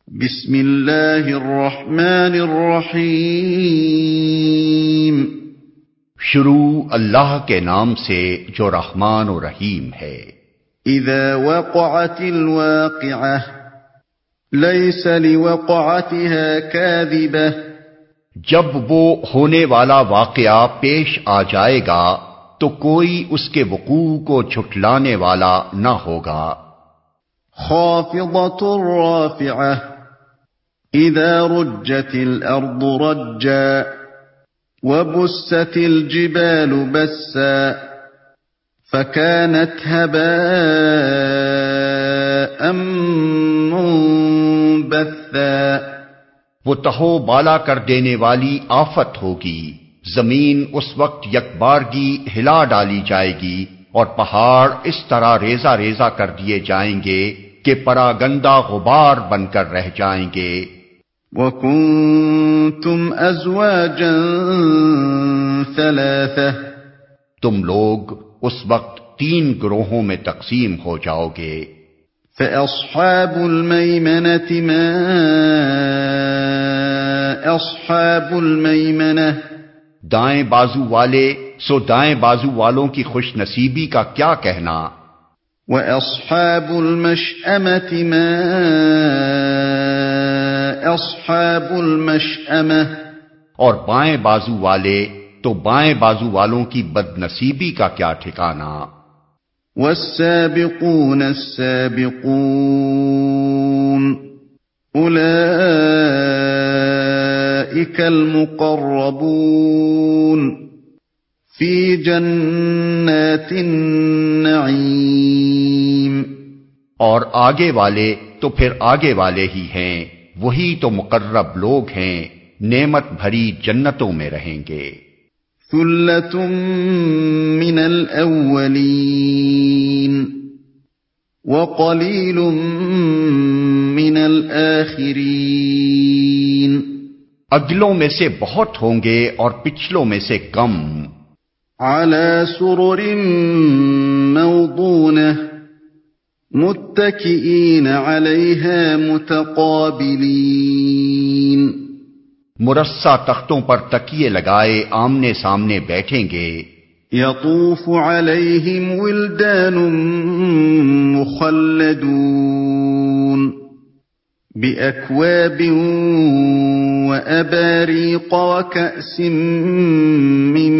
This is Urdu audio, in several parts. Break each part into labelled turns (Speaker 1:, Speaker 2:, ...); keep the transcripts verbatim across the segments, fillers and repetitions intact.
Speaker 1: بسم اللہ الرحمن الرحیم۔
Speaker 2: شروع اللہ کے نام سے جو رحمان و رحیم ہے۔
Speaker 1: اذا وقعت الواقعہ لیس لوقعتها کاذبہ،
Speaker 2: جب وہ ہونے والا واقعہ پیش آ جائے گا تو کوئی اس کے وقوع کو جھٹلانے والا نہ ہوگا۔
Speaker 1: خافضۃ رافعہ اذا رجت الارض رجا وبست الجبال بسا فكانت هباء منبثا،
Speaker 2: وہ تہو بالا کر دینے والی آفت ہوگی، زمین اس وقت یکبارگی ہلا ڈالی جائے گی اور پہاڑ اس طرح ریزہ ریزہ کر دیے جائیں گے کہ پراگندہ غبار بن کر رہ جائیں گے۔
Speaker 1: وَكُنْتُمْ أَزْوَاجًا ثَلَاثَةً،
Speaker 2: تم لوگ اس وقت تین گروہوں میں تقسیم ہو جاؤ گے۔
Speaker 1: فَأَصْحَابُ الْمَيْمَنَةِ مَا أَصْحَابُ الْمَيْمَنَةِ،
Speaker 2: دائیں بازو والے سو دائیں بازو والوں کی خوش نصیبی کا کیا کہنا۔
Speaker 1: وَأَصْحَابُ الْمَشْأَمَةِ مَا أَصْحَابُ الْمَشْأَمَةِ،
Speaker 2: اور بائیں بازو والے تو بائیں بازو والوں کی بد نصیبی کا کیا ٹھکانہ۔
Speaker 1: وَالسَّابِقُونَ السَّابِقُونَ أُولَئِكَ الْمُقَرَّبُونَ فِي جَنَّاتِ النَّعِيمِ،
Speaker 2: اور آگے والے تو پھر آگے والے ہی ہیں، وہی تو مقرب لوگ ہیں، نعمت بھری جنتوں میں رہیں گے۔
Speaker 1: ثُلَّةٌ مِّنَ الْأَوَّلِينَ وَقَلِيلٌ مِّنَ الْآخِرِينَ،
Speaker 2: اگلوں میں سے بہت ہوں گے اور پچھلوں میں سے کم۔
Speaker 1: عَلَى سُرُرٍ مَّوْضُونَةٍ مُتَّكِئِينَ عَلَيْهَا مُتَقَابِلِينَ،
Speaker 2: مرصع تختوں پر تکیے لگائے آمنے سامنے بیٹھیں گے۔
Speaker 1: يَطُوفُ عَلَيْهِمْ وِلْدَانٌ مُخَلَّدُونَ بِأَكْوَابٍ وَأَبَارِيقَ وَكَأْسٍ مِّن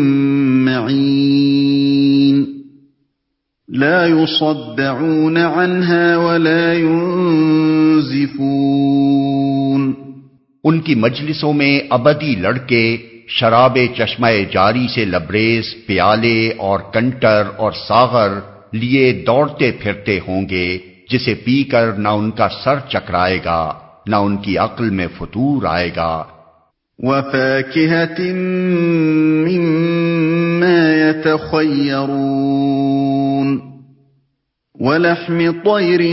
Speaker 1: مَّعِينٍ لَا يُصَدَّعُونَ عَنْهَا وَلَا يُنزِفُونَ،
Speaker 2: ان کی مجلسوں میں ابدی لڑکے شراب چشمہ جاری سے لبریز پیالے اور کنٹر اور ساغر لیے دوڑتے پھرتے ہوں گے، جسے پی کر نہ ان کا سر چکرائے گا نہ ان کی عقل میں فطور آئے گا۔
Speaker 1: وَفَاكِهَةٍ مِّمَّا يَتَخَيَّرُونَ وَلَحْمِ طَيْرٍ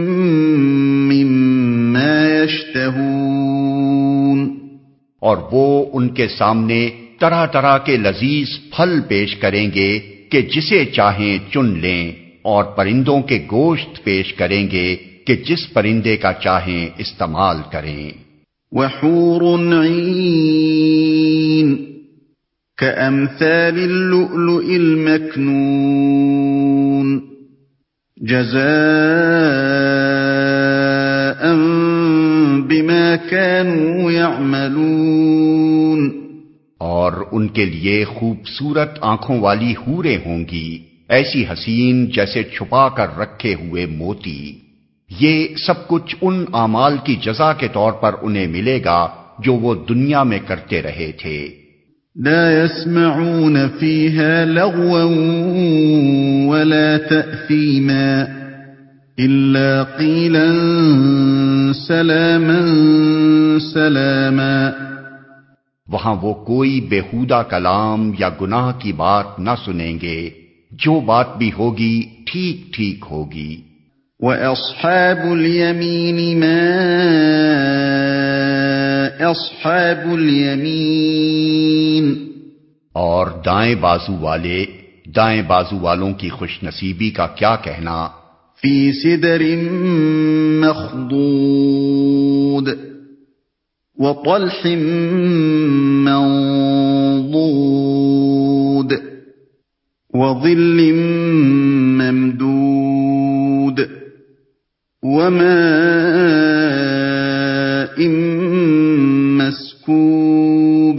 Speaker 1: مِّمَّا يَشْتَهُونَ،
Speaker 2: اور وہ ان کے سامنے طرح طرح کے لذیذ پھل پیش کریں گے کہ جسے چاہیں چن لیں، اور پرندوں کے گوشت پیش کریں گے کہ جس پرندے کا چاہیں استعمال کریں۔
Speaker 1: وَحُورٌ عِينٌ كَأَمْثَالِ اللُّؤْلُؤِ الْمَكْنُونِ جَزَاءً بِمَا كَانُوا يَعْمَلُونَ، اور
Speaker 2: ان کے لیے خوبصورت آنکھوں والی حوریں ہوں گی، ایسی حسین جیسے چھپا کر رکھے ہوئے موتی۔ یہ سب کچھ ان اعمال کی جزا کے طور پر انہیں ملے گا جو وہ دنیا میں کرتے رہے تھے۔
Speaker 1: لا يسمعون فيها لغوا ولا تأثيما إلا قيلا سلاما سلاما،
Speaker 2: وہاں وہ کوئی بیہودہ کلام یا گناہ کی بات نہ سنیں گے، جو بات بھی ہوگی ٹھیک ٹھیک ہوگی۔
Speaker 1: وَأَصْحَابُ الْيَمِينِ مَا أَصْحَابُ الْيَمِينِ،
Speaker 2: اور دائیں بازو والے دائیں بازو والوں کی خوش نصیبی کا کیا کہنا۔
Speaker 1: فی سدر مخضود وطلح منضود وظل ممدود وماء مسكوب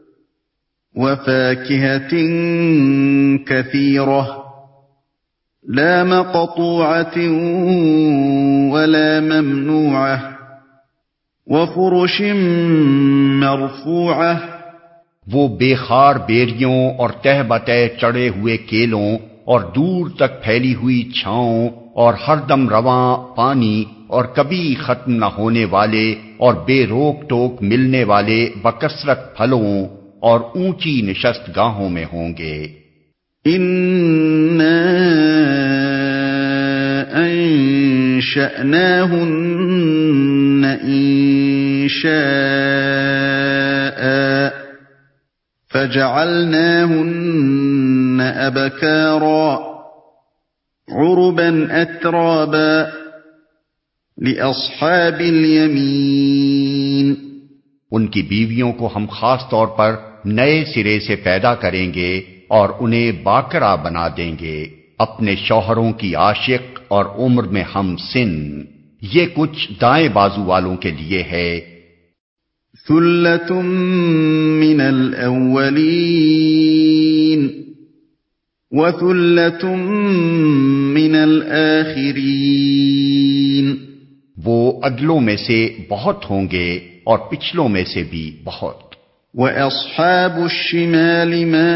Speaker 1: وفاكهة كثيرة لا مقطوعة ولا ممنوعة وفرش مرفوعة
Speaker 2: وہ بے خار بیریوں اور تہ بتہ چڑھے ہوئے کیلوں اور دور تک پھیلی ہوئی چھاؤں اور ہر دم رواں پانی اور کبھی ختم نہ ہونے والے اور بے روک ٹوک ملنے والے بکثرت پھلوں اور اونچی نشست گاہوں میں ہوں گے۔
Speaker 1: اِنَّا انشأناهن انشاء فجعلناهن أبكارا عربا أترابا لأصحاب اليمين۔
Speaker 2: ان کی بیویوں کو ہم خاص طور پر نئے سرے سے پیدا کریں گے اور انہیں باکرا بنا دیں گے، اپنے شوہروں کی عاشق اور عمر میں ہم سن۔ یہ کچھ دائیں بازو والوں کے لیے ہے۔
Speaker 1: ثلۃ من الاولین وثلۃ من الآخرین،
Speaker 2: وہ اگلوں میں سے بہت ہوں گے اور پچھلوں میں سے بھی بہت۔
Speaker 1: وَأَصْحَابُ الشِّمَالِ مَا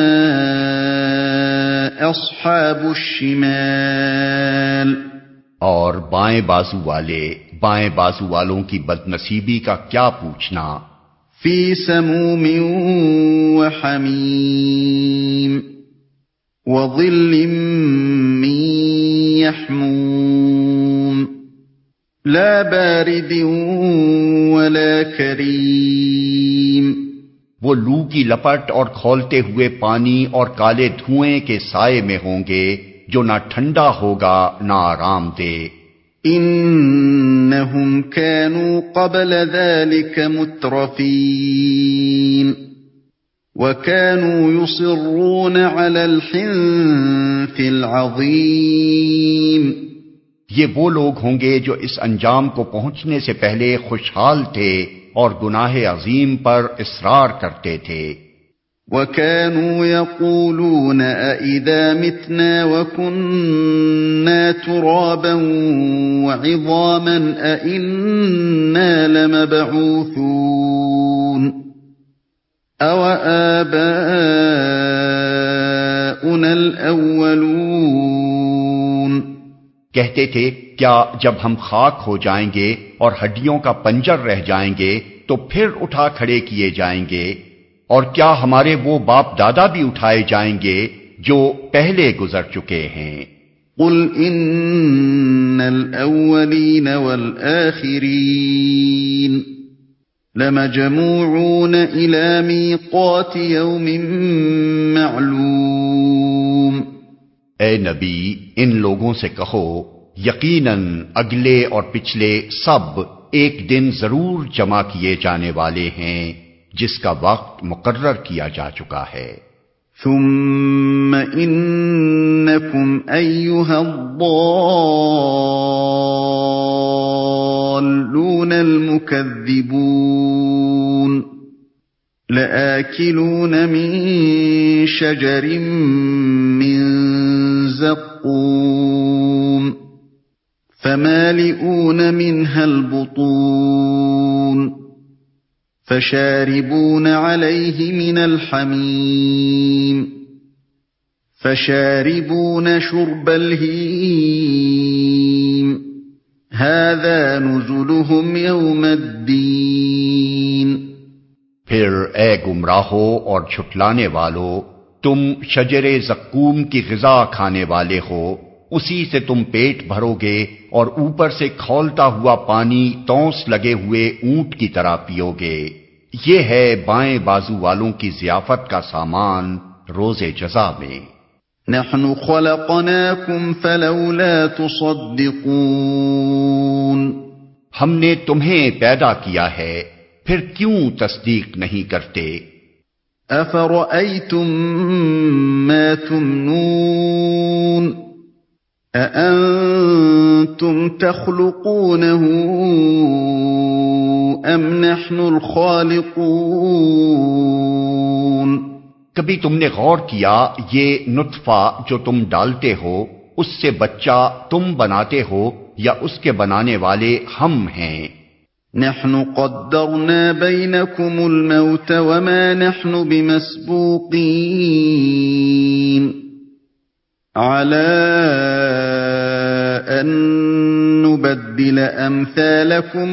Speaker 1: أَصْحَابُ الشِّمَالِ،
Speaker 2: اور بائیں بازو والے بائیں بازو والوں کی بدنصیبی کا کیا پوچھنا۔
Speaker 1: فِي سَمُومٍ وَحَمِيمٍ وَظِلٍّ مِّن يَحْمُومٍ لَا بَارِدٍ وَلَا كَرِيمٍ،
Speaker 2: وہ لو کی لپٹ اور کھولتے ہوئے پانی اور کالے دھوئیں کے سائے میں ہوں گے جو نہ ٹھنڈا ہوگا نہ آرام دہ۔
Speaker 1: انہم كانوا قبل ذلك مترفین وكانوا يصرون على الحنث العظیم،
Speaker 2: یہ وہ لوگ ہوں گے جو اس انجام کو پہنچنے سے پہلے خوشحال تھے اور گناہ عظیم پر اصرار کرتے تھے۔
Speaker 1: وَكَانُوا يَقُولُونَ أَإِذَا مِتْنَا وَكُنَّا تُرَابًا وَعِظَامًا أَإِنَّا لَمَبْعُوثُونَ أَوَآبَاؤُنَا الْأَوَّلُونَ،
Speaker 2: کہتے تھے کیا جب ہم خاک ہو جائیں گے اور ہڈیوں کا پنجر رہ جائیں گے تو پھر اٹھا کھڑے کیے جائیں گے، اور کیا ہمارے وہ باپ دادا بھی اٹھائے جائیں گے جو پہلے گزر چکے ہیں۔
Speaker 1: قُلْ إِنَّ الْأَوَّلِينَ وَالْآخِرِينَ لَمَجْمُوعُونَ إِلَى مِيقَاتِ يَوْمٍ مَّعْلُومٍ،
Speaker 2: اے نبی ان لوگوں سے کہو یقیناً اگلے اور پچھلے سب ایک دن ضرور جمع کیے جانے والے ہیں جس کا وقت مقرر کیا جا چکا ہے۔
Speaker 1: ثم انکم ایھا الضالون المکذبون لآکلون من شجر من زقوم فمالئون منها البطون فشاربون عليه من الحميم فشاربون شرب الهيم هذا نزلهم يوم الدين۔
Speaker 2: پھر اے گمراہو اور جھٹلانے والو، تم شجر زقوم کی غذا کھانے والے ہو، اسی سے تم پیٹ بھرو گے اور اوپر سے کھولتا ہوا پانی تونس لگے ہوئے اونٹ کی طرح پیو گے۔ یہ ہے بائیں بازو والوں کی ضیافت کا سامان روز جزا میں۔
Speaker 1: نحن خلقناكم فلولا تصدقون
Speaker 2: ہم نے تمہیں پیدا کیا ہے پھر کیوں تصدیق نہیں کرتے؟
Speaker 1: أفرأيتم ما تمنون أأنتم تخلقونه أم نحن الخالقون
Speaker 2: کبھی تم نے غور کیا یہ نطفہ جو تم ڈالتے ہو اس سے بچہ تم بناتے ہو یا اس کے بنانے والے ہم ہیں؟
Speaker 1: نحن قدرنا بينكم الموت وما نحن بمسبوقين على أن نبدل أمثالكم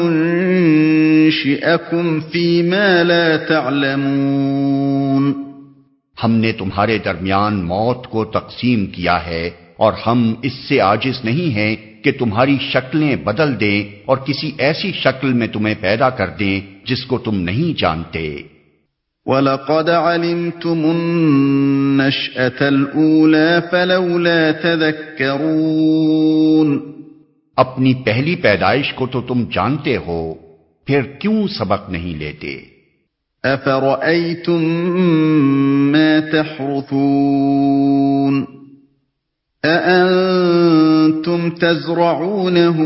Speaker 1: وننشئكم فيما لا تعلمون
Speaker 2: ہم نے تمہارے درمیان موت کو تقسیم کیا ہے اور ہم اس سے عاجز نہیں ہیں کہ تمہاری شکلیں بدل دیں اور کسی ایسی شکل میں تمہیں پیدا کر دیں جس کو تم نہیں جانتے۔
Speaker 1: وَلَقَدْ عَلِمْتُمُ النَّشْأَةَ الْأُولَى فَلَوْلَا تَذَكَّرُونَ
Speaker 2: اپنی پہلی پیدائش کو تو تم جانتے ہو، پھر کیوں سبق نہیں لیتے؟
Speaker 1: أَفَرَأَيْتُم مَّا تَحْرُثُونَ أَأَنتُمْ تَزْرَعُونَهُ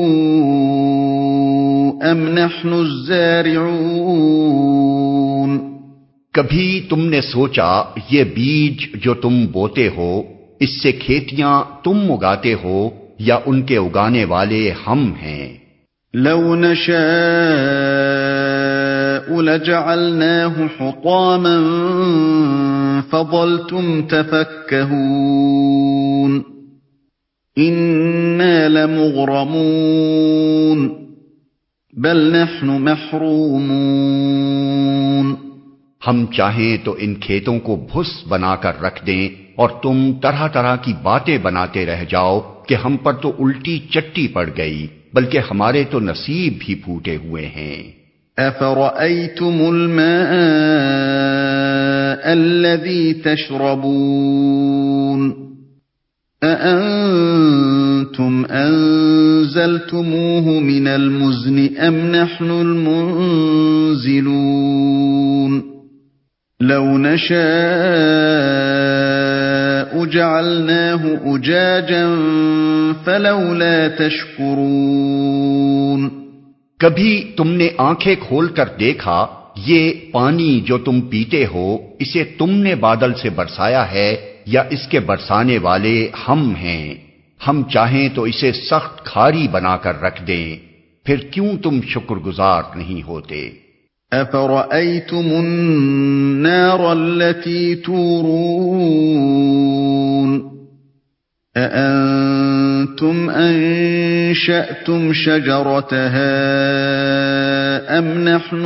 Speaker 1: أَمْ نَحْنُ الزَّارِعُونَ
Speaker 2: کبھی تم نے سوچا یہ بیج جو تم بوتے ہو اس سے کھیتیاں تم اگاتے ہو یا ان کے اگانے والے ہم ہیں؟
Speaker 1: لَوْ نَشَاءُ لَجَعَلْنَاهُ حُطَامًا فَظَلْتُمْ تَفَكَّهُونَ إِنَّا لَمُغْرَمُونَ بَلْ نَحْنُ مَحْرُومُونَ
Speaker 2: ہم چاہیں تو ان کھیتوں کو بھس بنا کر رکھ دیں اور تم طرح طرح کی باتیں بناتے رہ جاؤ کہ ہم پر تو الٹی چٹی پڑ گئی، بلکہ ہمارے تو نصیب بھی پھوٹے ہوئے ہیں۔
Speaker 1: أَفَرَأَيْتُمُ الْمَاءَ الَّذِي تَشْرَبُونَ أَأَنتُمْ أَنزَلْتُمُوهُ مِنَ الْمُزْنِ أَمْ نَحْنُ الْمُنزِلُونَ لَوْ نَشَاءُ جَعَلْنَاهُ أُجَاجًا فَلَوْلَا تَشْكُرُونَ
Speaker 2: کبھی تم نے آنکھیں کھول کر دیکھا یہ پانی جو تم پیتے ہو اسے تم نے بادل سے برسایا ہے یا اس کے برسانے والے ہم ہیں؟ ہم چاہیں تو اسے سخت کھاری بنا کر رکھ دیں، پھر کیوں تم شکر گزار نہیں ہوتے؟
Speaker 1: أَفَرَأَيْتُمُ النَّارَ الَّتِي تُورُونَ أَأَنتُمْ أَنشَأْتُمْ شَجَرَتَهَا أَمْ نَحْنُ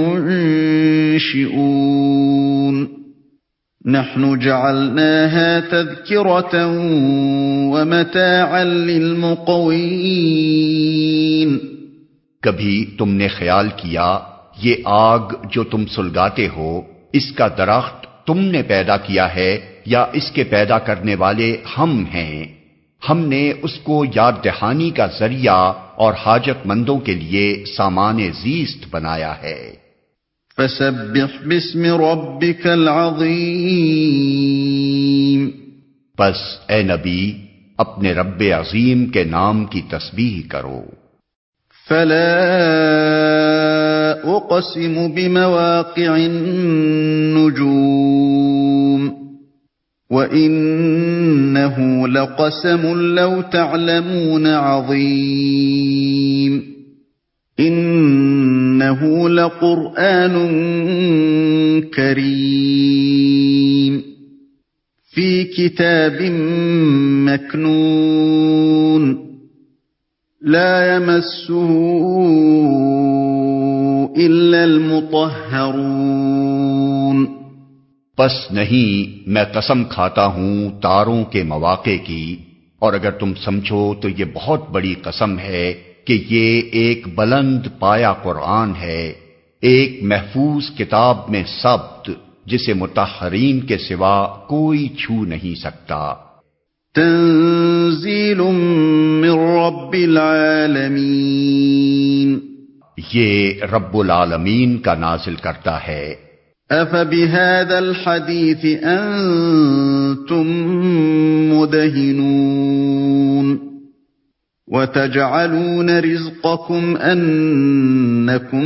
Speaker 1: الْمُنشِئُونَ نَحْنُ جَعَلْنَاهَا تَذْكِرَةً وَمَتَاعًا لِلْمُقْوِينَ
Speaker 2: کبھی تم نے خیال کیا یہ آگ جو تم سلگاتے ہو اس کا درخت تم نے پیدا کیا ہے یا اس کے پیدا کرنے والے ہم ہیں؟ ہم نے اس کو یاد دہانی کا ذریعہ اور حاجت مندوں کے لیے سامان زیست بنایا ہے۔
Speaker 1: فَسَبِّحْ بِاسْمِ رَبِّكَ الْعَظِيمِ
Speaker 2: پس اے نبی اپنے رب عظیم کے نام کی تسبیح کرو۔
Speaker 1: فَلَا أُقْسِمُ بِمَوَاقِعِ النُّجُومِ وَإِنَّهُ لَقَسَمٌ لَوْ تَعْلَمُونَ عَظِيمٌ إِنَّهُ لَقُرْآنٌ كَرِيمٌ فِي كِتَابٍ مَّكْنُونٍ لَا يَمَسُّهُ إِلَّا الْمُطَهَّرُونَ
Speaker 2: پس نہیں میں قسم کھاتا ہوں تاروں کے مواقع کی، اور اگر تم سمجھو تو یہ بہت بڑی قسم ہے کہ یہ ایک بلند پایا قرآن ہے، ایک محفوظ کتاب میں ثبت جسے مطہرین کے سوا کوئی چھو نہیں سکتا۔
Speaker 1: تنزیل من رب العالمین،
Speaker 2: یہ رب العالمین کا نازل کرتا ہے۔
Speaker 1: افبہذا الحدیث انتم مدہنون وتجعلون رزقکم انکم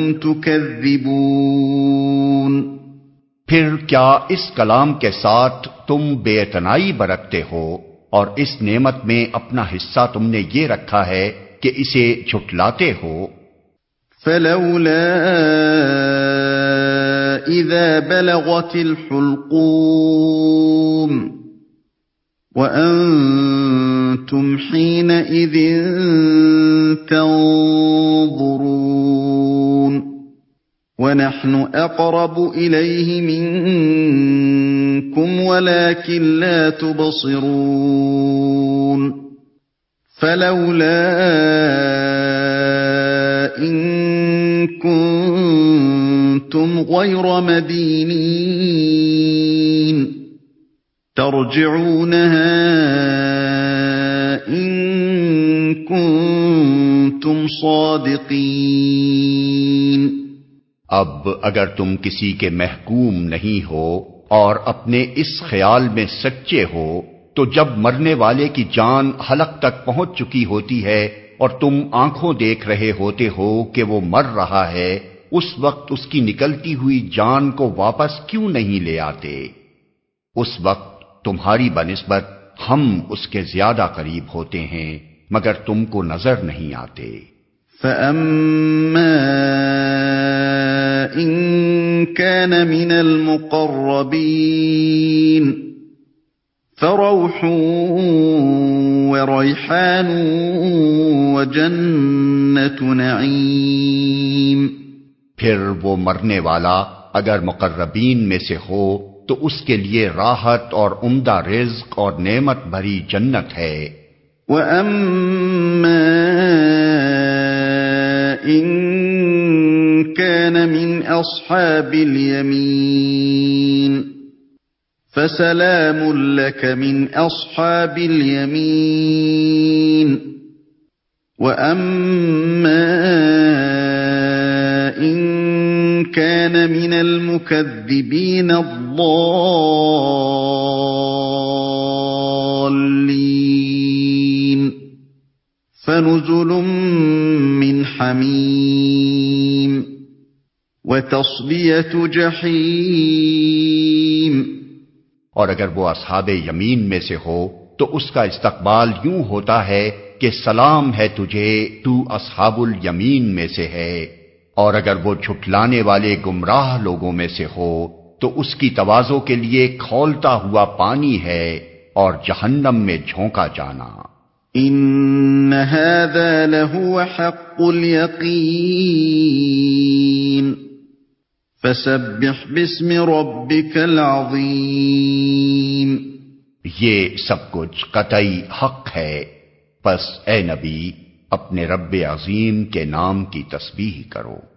Speaker 1: تکذبون۔
Speaker 2: پھر کیا اس کلام کے ساتھ تم بے اعتنائی برتتے ہو اور اس نعمت میں اپنا حصہ تم نے یہ رکھا ہے کہ اسے جھٹلاتے ہو؟
Speaker 1: فلولا اذا بلغت الحلقوم وانتم حينئذ تنظرون ونحن اقرب الیہ منکم ولکن لا تبصرون فلولا ان کنتم غیر مدینین ترجعونها ان کنتم صادقین۔
Speaker 2: اب اگر تم کسی کے محکوم نہیں ہو اور اپنے اس خیال میں سچے ہو تو جب مرنے والے کی جان حلق تک پہنچ چکی ہوتی ہے اور تم آنکھوں دیکھ رہے ہوتے ہو کہ وہ مر رہا ہے، اس وقت اس کی نکلتی ہوئی جان کو واپس کیوں نہیں لے آتے؟ اس وقت تمہاری بنسبت ہم اس کے زیادہ قریب ہوتے ہیں مگر تم کو نظر نہیں آتے۔
Speaker 1: فَأَمَّا إِن كَانَ مِنَ الْمُقَرَّبِينَ فَرَوْحٌ وَرَيْحَانٌ وَجَنَّةُ نَعِيمٍ۔
Speaker 2: پھر وہ مرنے والا اگر مقربین میں سے ہو تو اس کے لیے راحت اور عمدہ رزق اور نعمت بھری جنت ہے۔
Speaker 1: وَأَمَّا إِن كَانَ مِنْ أَصْحَابِ الْيَمِينِ فَسَلَامٌ لَكَ مِنْ أَصْحَابِ الْيَمِينِ وَأَمَّا إِن كَانَ مِنَ الْمُكَذِّبِينَ الضَّالِّينَ فَنُزُلٌ مِّنْ حَمِيمٍ وَتَصْلِيَةُ جَحِيمٍ۔
Speaker 2: اور اگر وہ اصحاب یمین میں سے ہو تو اس کا استقبال یوں ہوتا ہے کہ سلام ہے تجھے، تو اصحاب الیمین میں سے ہے۔ اور اگر وہ جھٹلانے والے گمراہ لوگوں میں سے ہو تو اس کی توازوں کے لیے کھولتا ہوا پانی ہے اور جہنم میں جھونکا جانا۔
Speaker 1: ان هذا لهو حق اليقین فسبح باسم ربك العظیم۔
Speaker 2: یہ سب کچھ قطعی حق ہے، پس اے نبی اپنے رب عظیم کے نام کی تسبیح کرو۔